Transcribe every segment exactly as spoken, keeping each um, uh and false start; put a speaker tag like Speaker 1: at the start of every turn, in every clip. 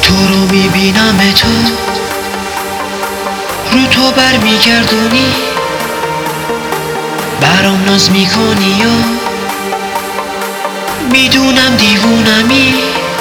Speaker 1: تو رو میبینم تو رو تو بر میگردونی، برام ناز میکنی و میدونم دیوونمی.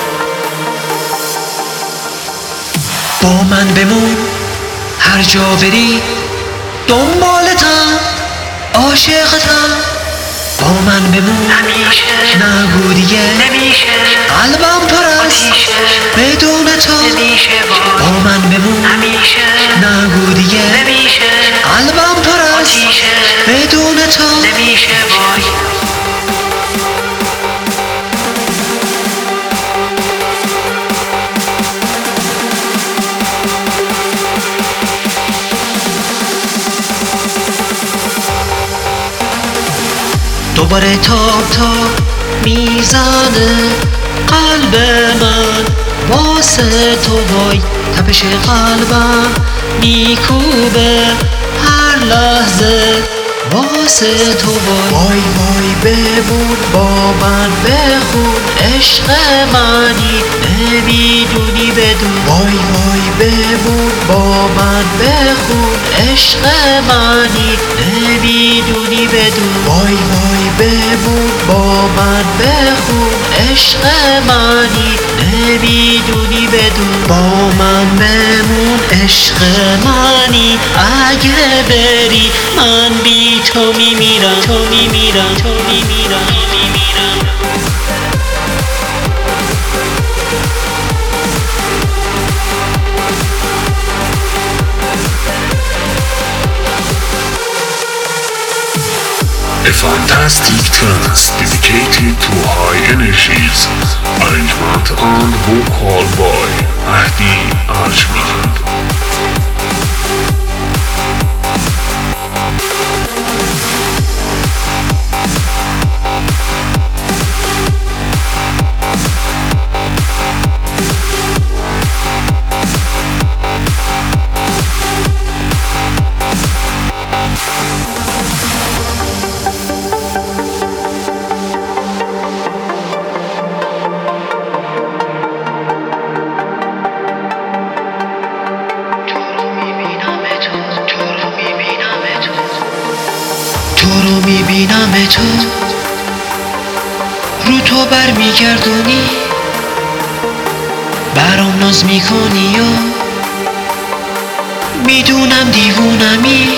Speaker 1: با من بمون هر جا بری، دنبالتم عاشقتم. با من بمون
Speaker 2: نمیشه،
Speaker 1: نگو دیگه
Speaker 2: نمیشه،
Speaker 1: قلبم پر است بدون تو.
Speaker 2: نمیشه وای،
Speaker 1: با من بمون
Speaker 2: نمیشه،
Speaker 1: نگو دیگه
Speaker 2: نمیشه،
Speaker 1: قلبم پر است
Speaker 2: آتیشه،
Speaker 1: بدون تو.
Speaker 2: نمیشه وای.
Speaker 1: دوباره تاب تاب میزنه قلب من واسه تو، وای تپش قلبم میکوبه هر لحظه واسه تو. وای وای وای بمون با من بخون عشق منی نمیدونی بدون. وای وای بمون با من بخون عشق منی نمیدونی بدون. وای وای بمون با من بخون عشق منی نمیدونی بدون. با من بمون عشق منی، اگه بری من بی تو میمیرم، تو میمیرم، تو میمیرم، میمیرم.
Speaker 3: A fantastic trance dedicated to high energies. Arrangement and vocal by Mahdi Arjman.
Speaker 1: تو رو میبینم تو رو تو بر میگردونی، برام ناز میکنی و میدونم دیوونمی.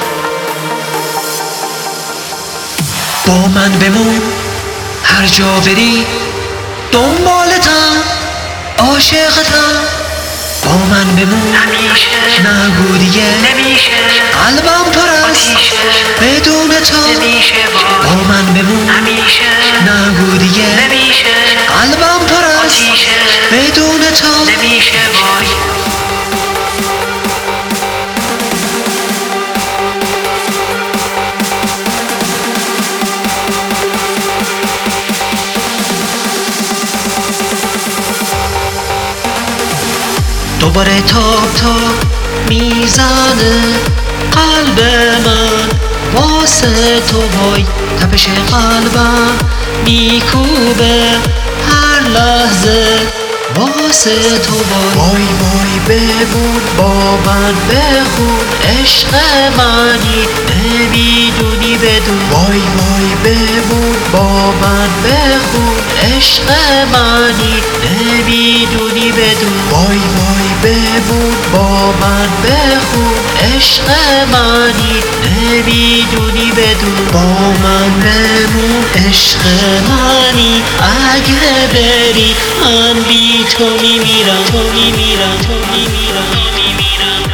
Speaker 1: با من بمون هر جا بری، دنبالتم عاشقتم. با من بمون
Speaker 2: نمیشه،
Speaker 1: نگو دیگه
Speaker 2: نمیشه،
Speaker 1: قلبم پر است
Speaker 2: آتیشه،
Speaker 1: بدون تو.
Speaker 2: نمیشه
Speaker 1: با
Speaker 2: وای،
Speaker 1: من بمون
Speaker 2: نمیشه،
Speaker 1: نگو دیگه
Speaker 2: نمیشه،
Speaker 1: قلبم پر است
Speaker 2: آتیشه،
Speaker 1: بدون تو.
Speaker 2: نمیشه وای.
Speaker 1: دوباره تاب تاب میزنه قلب من واسه تو، وای تپش قلبم میکوبه هر لحظه واسه تو. وای وای وای بمون با من بخون عشق منی نمیدونی بدون. وای وای بمون با من بخون عشق منی نمیدونی بدون. وای وای بمون با من بخون عشق منی نمیدونی بدون. با من بمون عشق منی، اگه بری من بی تو میمیرم، تو میمیرم، تو میمیرم، میمیرم.